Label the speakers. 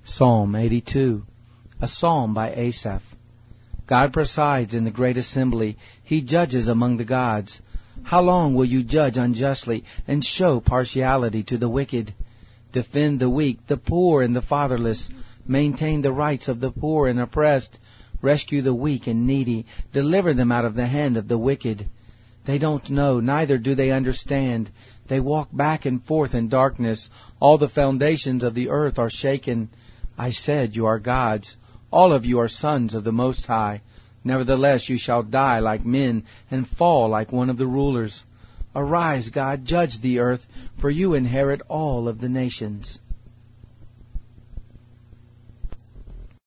Speaker 1: Psalm 82, a psalm by Asaph. God presides in the great assembly. He judges among the gods. How long will you judge unjustly and show partiality to the wicked? Defend the weak, the poor, and the fatherless. Maintain the rights of the poor and oppressed. Rescue the weak and needy. Deliver them out of the hand of the wicked. They don't know, neither do they understand. They walk back and forth in darkness. All the foundations of the earth are shaken. I said, you are gods. All of you are sons of the Most High. Nevertheless, you shall die like men and fall like one of the rulers. Arise, God, judge the earth, for you inherit all of the nations.